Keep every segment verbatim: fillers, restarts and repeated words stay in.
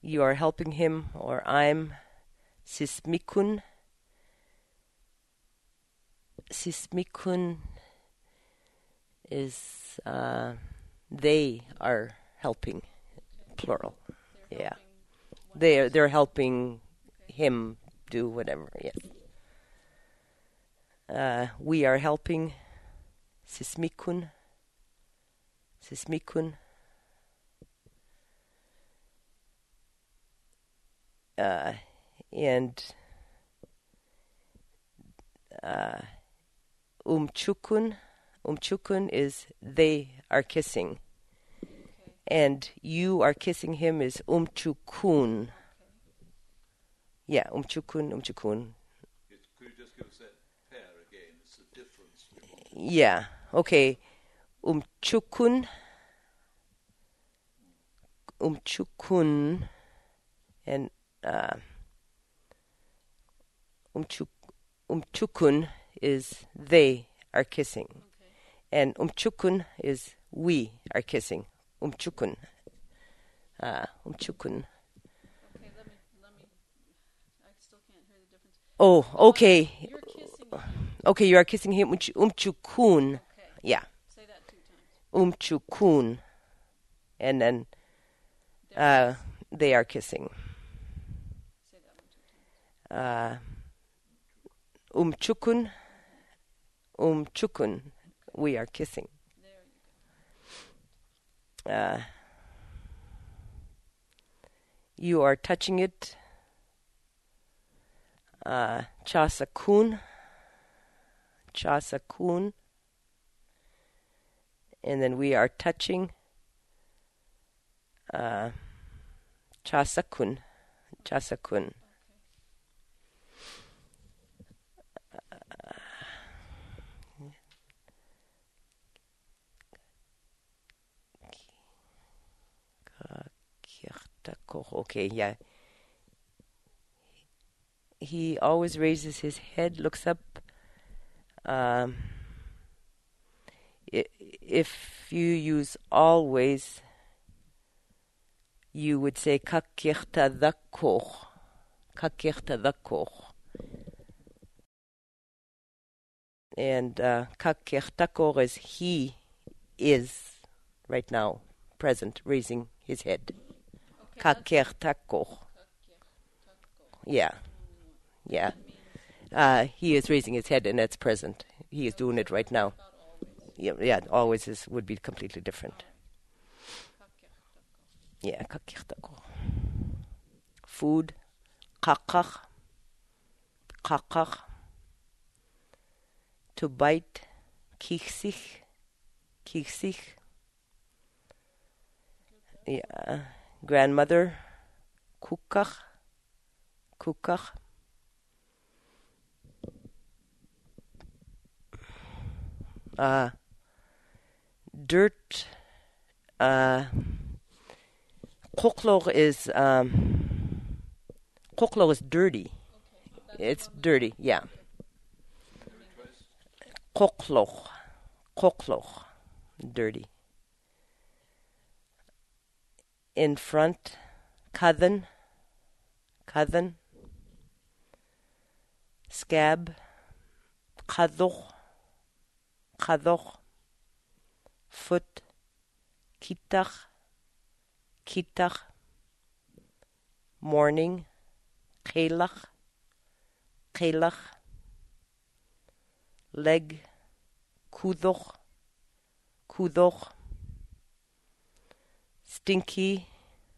you are helping him, or I'm. Sismikun. Sismikun is uh, they are helping, plural. They're Yeah. helping one They're person. they're helping Okay. him do whatever. Yes. Uh, we are helping. Sismikun. Sismikun. Uh, and uh, umchukun. Umchukun is they are kissing. Okay. And you are kissing him is umchukun. Okay. Yeah, umchukun, umchukun. It, could you just give us that pair again? It's the difference. Yeah, okay. Umchukun. Umchukun. And uh, umchuk, umchukun is they are kissing. Okay. And umchukun is we are kissing. Umchukun. Uh, umchukun. Okay. Let me. Let me. I still can't hear the difference. Oh, okay. You're kissing him. Okay, you are kissing him. umch- Umchukun. Okay. Yeah. Say that two times. Umchukun. And then There uh, they are kissing. Say that one two times. Uh, umchukun. Umchukun. We are kissing. There you go. Uh, you are touching it. Uh, chasakun. Chasakun. And then we are touching. Uh, chasakun. Chasakun. Okay, yeah. He always raises his head, looks up. Um, if you use always, you would say kakirtadakor. Kakirtadakor. And uh, kakirtakor is he is right now present, raising his head. Okay. that's- Kakirtakor. Yeah, yeah. That means Uh, he is raising his head, and that's present. He is doing it right now. about always. Yeah, yeah. Always is would be completely different. Yeah, kakirtakor. Food, kakach, kakach. To bite, kichsich, kichsich. Yeah, grandmother, kukach, kukach. Uh, dirt. Uh, koklor is um, koklor is dirty. It's dirty. Yeah. Koklor, koklor, dirty. In front, kadhan, kadhan. Scab, kadoch, kadoch. Foot, kitach, kitach. Morning, chelach, chelach. Leg, kudoch, kudoch. Stinky,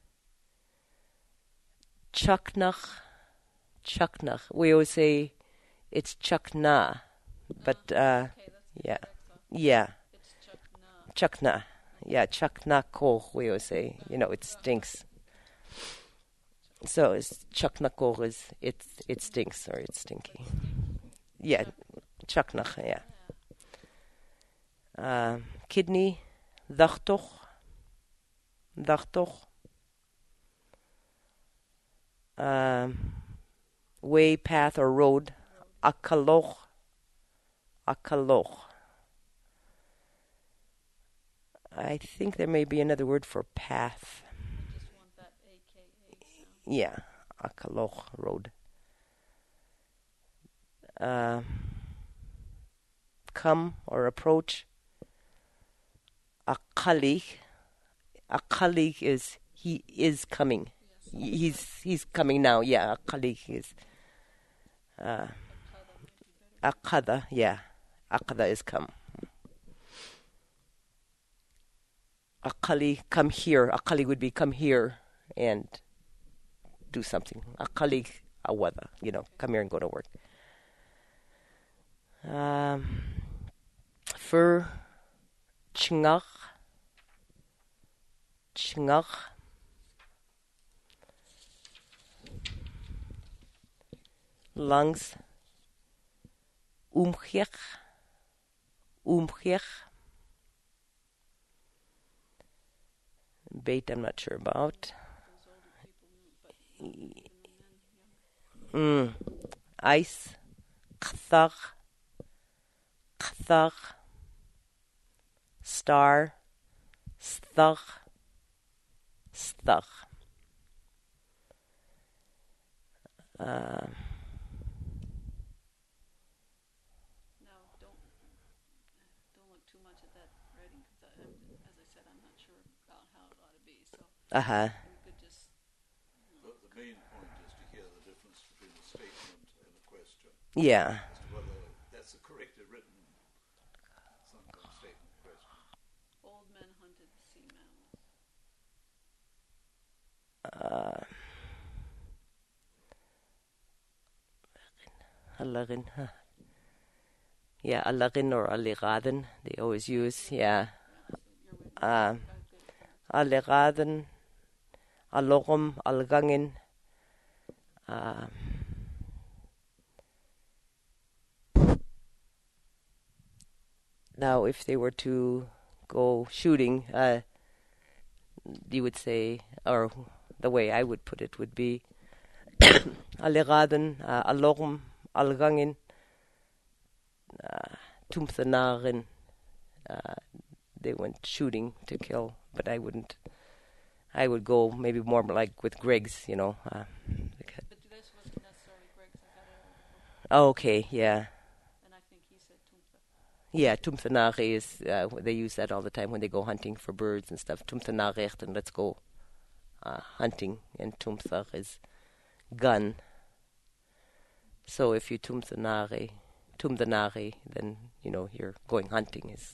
chaknach, chaknach. We always say it's chakna, but uh, Okay, that's yeah, correct, so yeah, it's chakna. chakna. Yeah, chakna koch, we always say. You know, it stinks. So it's chakna koch is, it, it stinks, or it's stinky. Yeah, chaknach, yeah. Uh, kidney, dachtoch, dachtoch. Um, way, path, or road, akaloch, akaloch. I think there may be another word for path. We just want that A K A. Yeah, Akaloch Road. Uh, come or approach. Akali. Akali is he is coming. Yes. He's he's coming now. Yeah, Akali is. Uh, Akada, yeah. Akada is come. Akali, come here. Akali would be come here and do something. Akali awada, you know, come here and go to work. Um, for chingach, chingach, langs, umgech, umgech. Bait, I'm not sure about. Mm. Ice, kthag, kthag, star, stag, stag. Uh, Now, don't don't look too much at that writing because, as I said, I'm not sure about how it ought to be. So uh-huh. we could just. The, the main point is to hear the difference between a statement and a question. Yeah. As to whether that's the correctly written some kind of statement question. Old men hunted sea mammals. Uh, Alarin, huh. Yeah, Alarin or Aliraden, they always use, yeah. Uh, Aliraden, Alorum, Algangin. Uh, now, if they were to go shooting, uh, you would say, or the way I would put it would be, Aliraden, uh, Alorum, Algangin, uh, Tumthanarin. Uh, they went shooting to kill, but I wouldn't. I would go maybe more like with Greg's, you know. Uh, But this wasn't necessarily Greg's. I got it out of the book, oh, okay, yeah. and I think he said Tumtha. Yeah, Tumthanare is, uh, they use that all the time when they go hunting for birds and stuff. Tumthanare, and let's go uh, hunting. And Tumthar is gun. So if you Tumthanare, Tumthanare, then, you know, you're going hunting. Is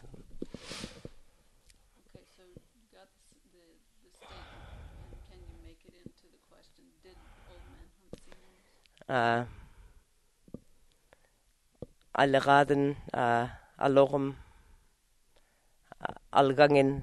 Okay, so you got the, s- the, the statement, and can you make it into the question? Did old men hunt sea mammals? uh, Aleraden, uh, Alorum, uh, Algangen.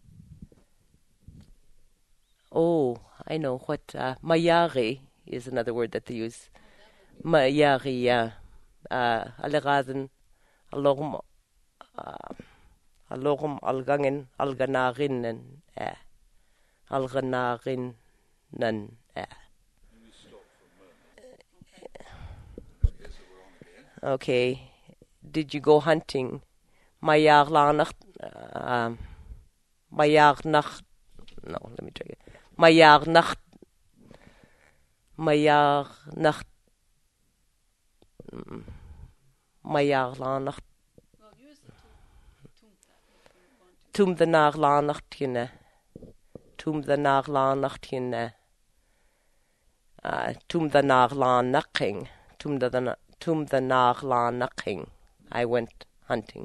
Oh, I know what, uh, Mayari is another word that they use. Mayari, yeah. Uh, Aleraden, Alorum, uh, Alorum, Algangen, Alganarinnen, eh. Alganarinnen, eh. Let me stop for a moment. Okay, so we're on again. Okay. Did you go hunting? Majar Lanach, um, Majar Nacht. No, let me try it. Majar Nacht. Majar Nacht. Majar Lanach. Well, use the tum, Tumtha if you want to. Tum the Nar Lanachtjene. Tum the Nar Lanachtjene. Uh, Tum the Nar Lanaching. Tum the Tum the Nar Lanaching. I went hunting.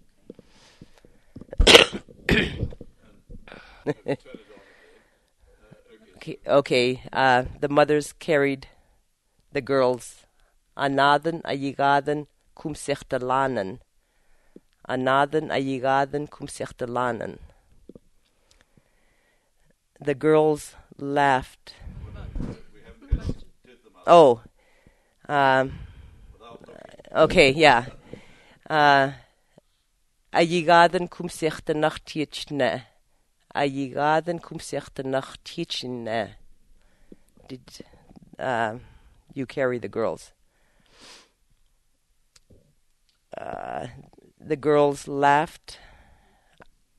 And let me turn it on again. Uh, okay. Okay, okay. Uh, the mothers carried the girls. Anaden ayigaden kum sechte lanen. Anaden ayigaden kum sechte lanen. The girls laughed. We haven't asked, did the mother Oh, um, without looking. okay, yeah. Uh, ayigaden kum sechte nachtiechne. Ayigaden kum sechte nachtiechne. Did uh, you carry the girls? Uh, the girls laughed.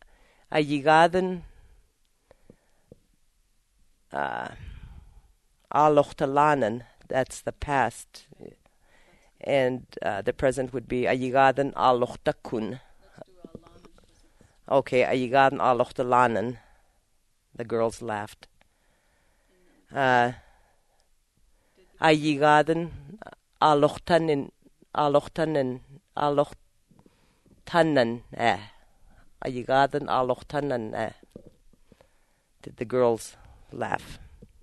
Ayigaden uh, alochtalanen. That's the past. And uh, the present would be ayigaden alochtakun. Let's do a lanen. Okay, ayigaden alochtalanen. The girls laughed. Uh, ayigaden alochtanen, alochtanen, alochtanen. Eh. Ayigaden alochtanen. Eh. Did the girls laugh?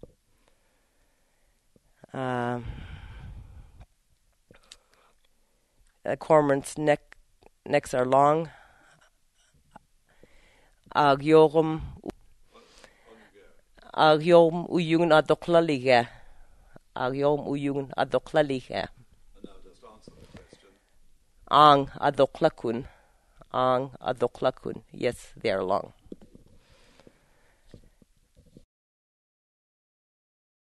Um, uh, Cormorant's neck necks are long. Ag yorum ag yom uyun adoklalige. Ag yom uyun adoklalige. And now just answer the question. Ang adoklakun. Ang adoklakun. Yes, they are long.